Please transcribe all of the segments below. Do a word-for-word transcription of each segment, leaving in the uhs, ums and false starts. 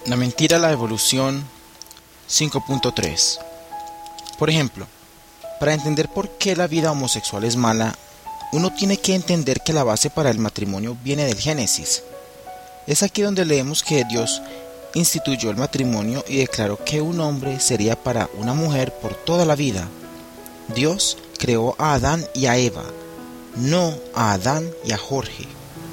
La mentira, la evolución cinco punto tres. Por ejemplo, para entender por qué la vida homosexual es mala, uno tiene que entender que la base para el matrimonio viene del Génesis. Es aquí donde leemos que Dios instituyó el matrimonio y declaró que un hombre sería para una mujer por toda la vida. Dios creó a Adán y a Eva, no a Adán y a Jorge.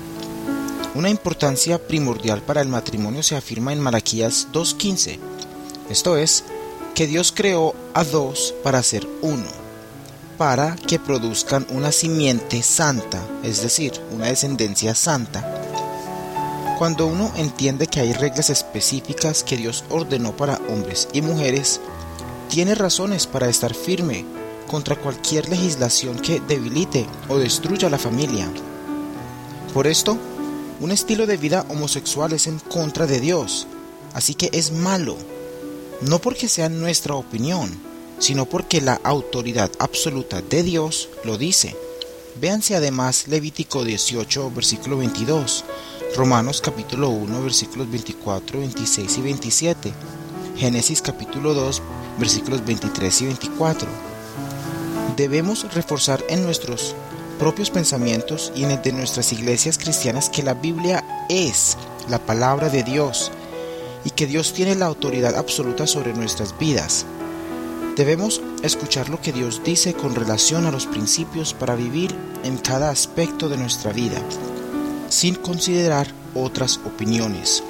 Una importancia primordial para el matrimonio se afirma en Malaquías dos quince. Esto es, que Dios creó a dos para ser uno, para que produzcan una simiente santa, es decir, una descendencia santa. Cuando uno entiende que hay reglas específicas que Dios ordenó para hombres y mujeres, tiene razones para estar firme contra cualquier legislación que debilite o destruya la familia. Por esto, un estilo de vida homosexual es en contra de Dios, así que es malo, no porque sea nuestra opinión, sino porque la autoridad absoluta de Dios lo dice. Véanse además Levítico dieciocho, versículo veintidós, Romanos capítulo uno, versículos veinticuatro, veintiséis y veintisiete, Génesis capítulo dos, versículos veintitrés y veinticuatro. Debemos reforzar en nuestros propios pensamientos y en el de nuestras iglesias cristianas que la Biblia es la palabra de Dios y que Dios tiene la autoridad absoluta sobre nuestras vidas. Debemos escuchar lo que Dios dice con relación a los principios para vivir en cada aspecto de nuestra vida, sin considerar otras opiniones.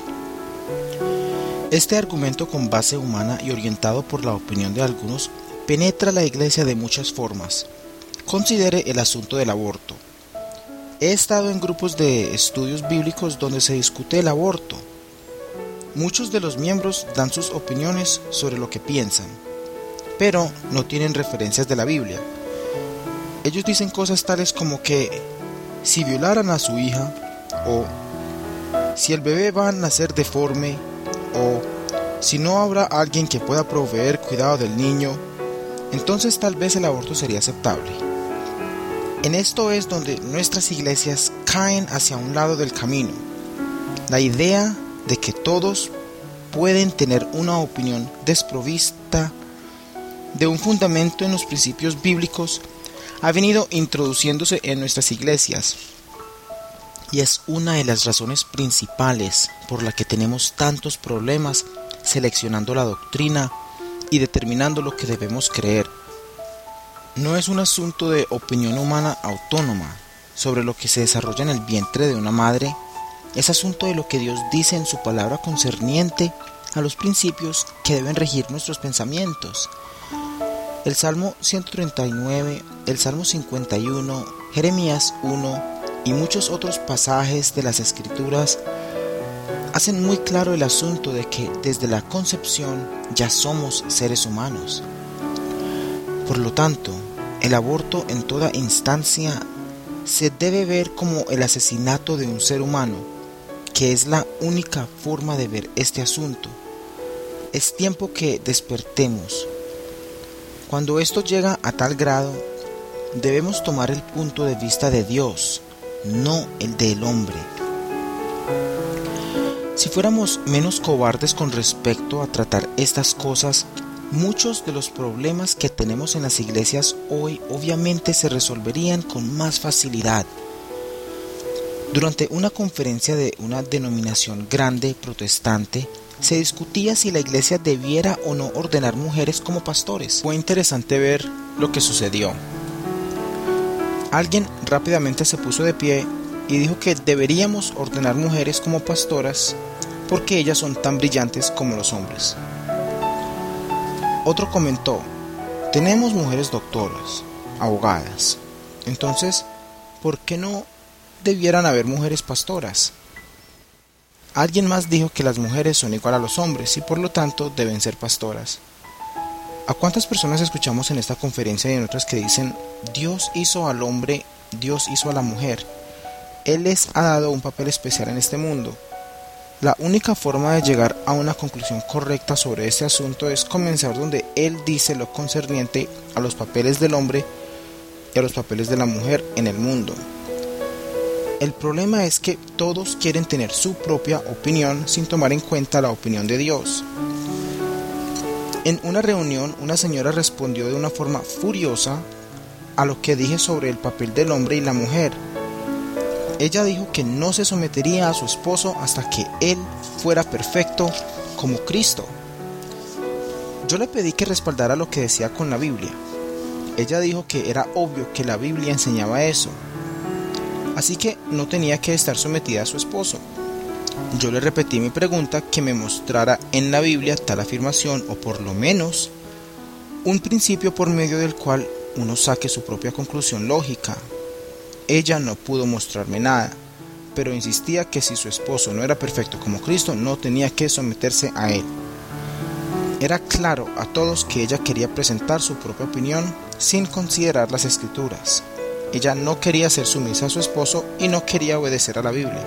Este argumento con base humana y orientado por la opinión de algunos penetra la iglesia de muchas formas. Considere el asunto del aborto. He estado en grupos de estudios bíblicos donde se discute el aborto. Muchos de los miembros dan sus opiniones sobre lo que piensan, pero no tienen referencias de la Biblia. Ellos dicen cosas tales como que si violaran a su hija, o si el bebé va a nacer deforme, o si no habrá alguien que pueda proveer cuidado del niño, entonces tal vez el aborto sería aceptable. En esto es donde nuestras iglesias caen hacia un lado del camino. La idea de que todos pueden tener una opinión desprovista de un fundamento en los principios bíblicos ha venido introduciéndose en nuestras iglesias y es una de las razones principales por la que tenemos tantos problemas seleccionando la doctrina y determinando lo que debemos creer. No es un asunto de opinión humana autónoma sobre lo que se desarrolla en el vientre de una madre, es asunto de lo que Dios dice en su palabra concerniente a los principios que deben regir nuestros pensamientos. El Salmo ciento treinta y nueve, el Salmo cincuenta y uno, Jeremías uno y muchos otros pasajes de las Escrituras hacen muy claro el asunto de que desde la concepción ya somos seres humanos. Por lo tanto, el aborto en toda instancia se debe ver como el asesinato de un ser humano, que es la única forma de ver este asunto. Es tiempo que despertemos. Cuando esto llega a tal grado, debemos tomar el punto de vista de Dios, no el del hombre. Si fuéramos menos cobardes con respecto a tratar estas cosas, muchos de los problemas que tenemos en las iglesias hoy obviamente se resolverían con más facilidad. Durante una conferencia de una denominación grande protestante, se discutía si la iglesia debiera o no ordenar mujeres como pastores. Fue interesante ver lo que sucedió. Alguien rápidamente se puso de pie y dijo que deberíamos ordenar mujeres como pastoras porque ellas son tan brillantes como los hombres. Otro comentó: tenemos mujeres doctoras, abogadas, entonces, ¿por qué no debieran haber mujeres pastoras? Alguien más dijo que las mujeres son igual a los hombres y por lo tanto deben ser pastoras. ¿A cuántas personas escuchamos en esta conferencia y en otras que dicen: Dios hizo al hombre, Dios hizo a la mujer, Él les ha dado un papel especial en este mundo? La única forma de llegar a una conclusión correcta sobre este asunto es comenzar donde Él dice lo concerniente a los papeles del hombre y a los papeles de la mujer en el mundo. El problema es que todos quieren tener su propia opinión sin tomar en cuenta la opinión de Dios. En una reunión, una señora respondió de una forma furiosa a lo que dije sobre el papel del hombre y la mujer. Ella dijo que no se sometería a su esposo hasta que él fuera perfecto como Cristo. Yo le pedí que respaldara lo que decía con la Biblia. Ella dijo que era obvio que la Biblia enseñaba eso, así que no tenía que estar sometida a su esposo. Yo le repetí mi pregunta, que me mostrara en la Biblia tal afirmación, o por lo menos un principio por medio del cual uno saque su propia conclusión lógica. Ella no pudo mostrarme nada, pero insistía que si su esposo no era perfecto como Cristo, no tenía que someterse a él. Era claro a todos que ella quería presentar su propia opinión sin considerar las Escrituras. Ella no quería ser sumisa a su esposo y no quería obedecer a la Biblia.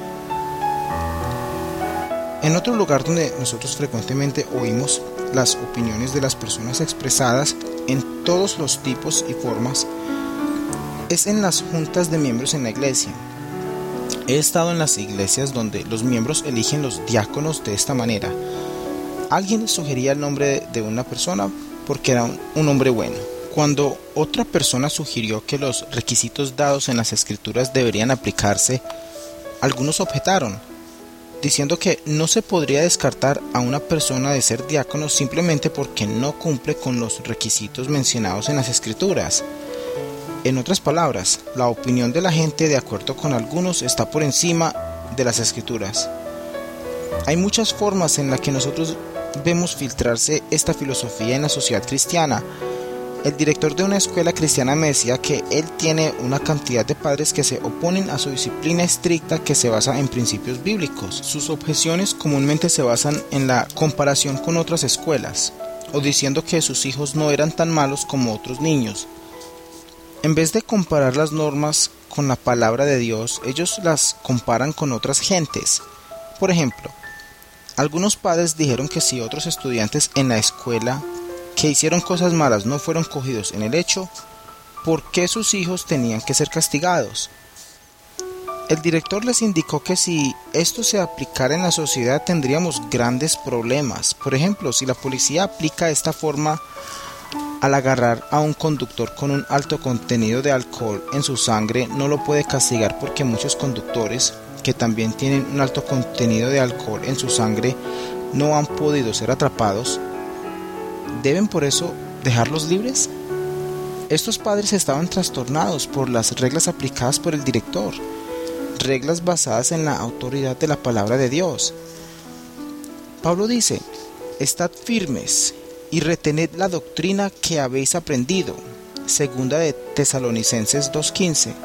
En otro lugar donde nosotros frecuentemente oímos las opiniones de las personas expresadas en todos los tipos y formas es en las juntas de miembros en la iglesia. He estado en las iglesias donde los miembros eligen los diáconos de esta manera. Alguien sugería el nombre de una persona porque era un, un hombre bueno. Cuando otra persona sugirió que los requisitos dados en las Escrituras deberían aplicarse, algunos objetaron, diciendo que no se podría descartar a una persona de ser diácono simplemente porque no cumple con los requisitos mencionados en las Escrituras. En otras palabras, la opinión de la gente, de acuerdo con algunos, está por encima de las Escrituras. Hay muchas formas en las que nosotros vemos filtrarse esta filosofía en la sociedad cristiana. El director de una escuela cristiana me decía que él tiene una cantidad de padres que se oponen a su disciplina estricta que se basa en principios bíblicos. Sus objeciones comúnmente se basan en la comparación con otras escuelas, o diciendo que sus hijos no eran tan malos como otros niños. En vez de comparar las normas con la palabra de Dios, ellos las comparan con otras gentes. Por ejemplo, algunos padres dijeron que si otros estudiantes en la escuela que hicieron cosas malas no fueron cogidos en el hecho, ¿por qué sus hijos tenían que ser castigados? El director les indicó que si esto se aplicara en la sociedad tendríamos grandes problemas. Por ejemplo, si la policía aplica esta forma al agarrar a un conductor con un alto contenido de alcohol en su sangre, no lo puede castigar porque muchos conductores que también tienen un alto contenido de alcohol en su sangre no han podido ser atrapados. ¿Deben por eso dejarlos libres? Estos padres estaban trastornados por las reglas aplicadas por el director, reglas basadas en la autoridad de la palabra de Dios. Pablo dice: estad firmes y retened la doctrina que habéis aprendido. Segunda de Tesalonicenses dos quince.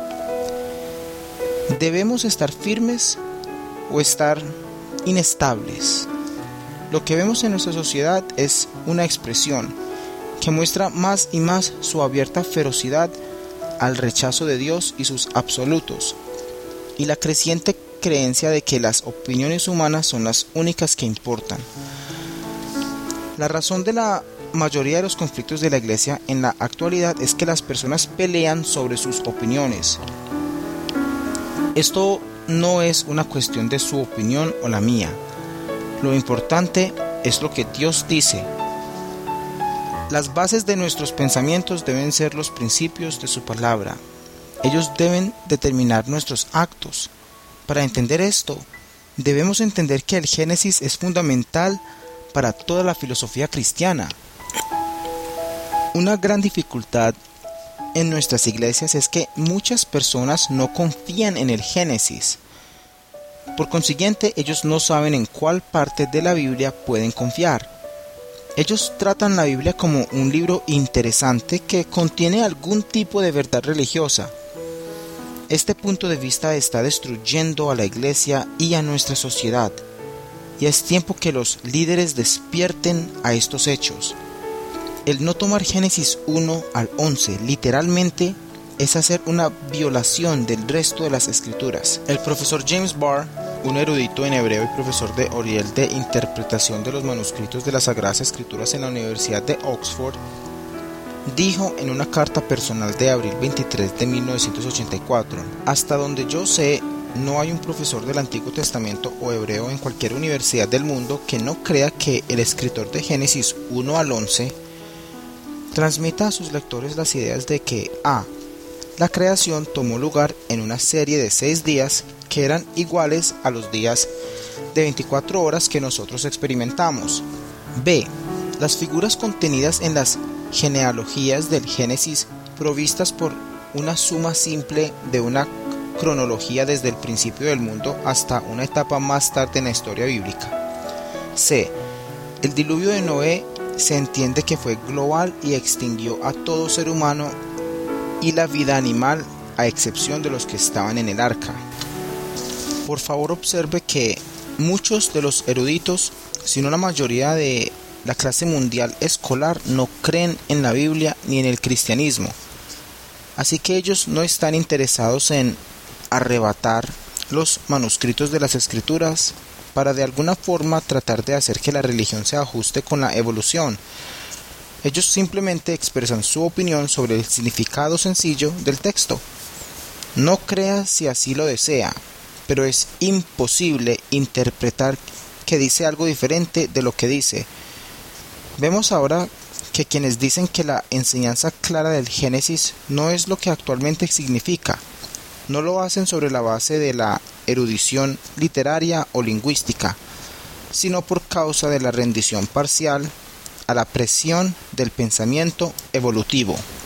¿Debemos estar firmes o estar inestables? Lo que vemos en nuestra sociedad es una expresión que muestra más y más su abierta ferocidad al rechazo de Dios y sus absolutos, y la creciente creencia de que las opiniones humanas son las únicas que importan. La razón de la mayoría de los conflictos de la iglesia en la actualidad es que las personas pelean sobre sus opiniones. Esto no es una cuestión de su opinión o la mía. Lo importante es lo que Dios dice. Las bases de nuestros pensamientos deben ser los principios de su palabra. Ellos deben determinar nuestros actos. Para entender esto, debemos entender que el Génesis es fundamental para toda la filosofía cristiana. Una gran dificultad en nuestras iglesias es que muchas personas no confían en el Génesis. Por consiguiente, ellos no saben en cuál parte de la Biblia pueden confiar. Ellos tratan la Biblia como un libro interesante que contiene algún tipo de verdad religiosa. Este punto de vista está destruyendo a la iglesia y a nuestra sociedad, y es tiempo que los líderes despierten a estos hechos. El no tomar Génesis uno al once literalmente es hacer una violación del resto de las escrituras. El profesor James Barr, un erudito en hebreo y profesor de Oriel de interpretación de los manuscritos de las Sagradas Escrituras en la Universidad de Oxford, dijo en una carta personal de abril veintitrés de mil novecientos ochenta y cuatro: hasta donde yo sé, no hay un profesor del Antiguo Testamento o hebreo en cualquier universidad del mundo que no crea que el escritor de Génesis uno al once transmita a sus lectores las ideas de que a. La creación tomó lugar en una serie de seis días que eran iguales a los días de veinticuatro horas que nosotros experimentamos. B. Las figuras contenidas en las genealogías del Génesis, provistas por una suma simple de una cronología desde el principio del mundo hasta una etapa más tarde en la historia bíblica. C. El diluvio de Noé se entiende que fue global y extinguió a todo ser humano y la vida animal, a excepción de los que estaban en el arca. Por favor, observe que muchos de los eruditos, si no la mayoría de la clase mundial escolar, no creen en la Biblia ni en el cristianismo. Así que ellos no están interesados en arrebatar los manuscritos de las escrituras para de alguna forma tratar de hacer que la religión se ajuste con la evolución. Ellos simplemente expresan su opinión sobre el significado sencillo del texto. No crea si así lo desea, pero es imposible interpretar que dice algo diferente de lo que dice. Vemos ahora que quienes dicen que la enseñanza clara del Génesis no es lo que actualmente significa, no lo hacen sobre la base de la erudición literaria o lingüística, sino por causa de la rendición parcial a la presión del pensamiento evolutivo.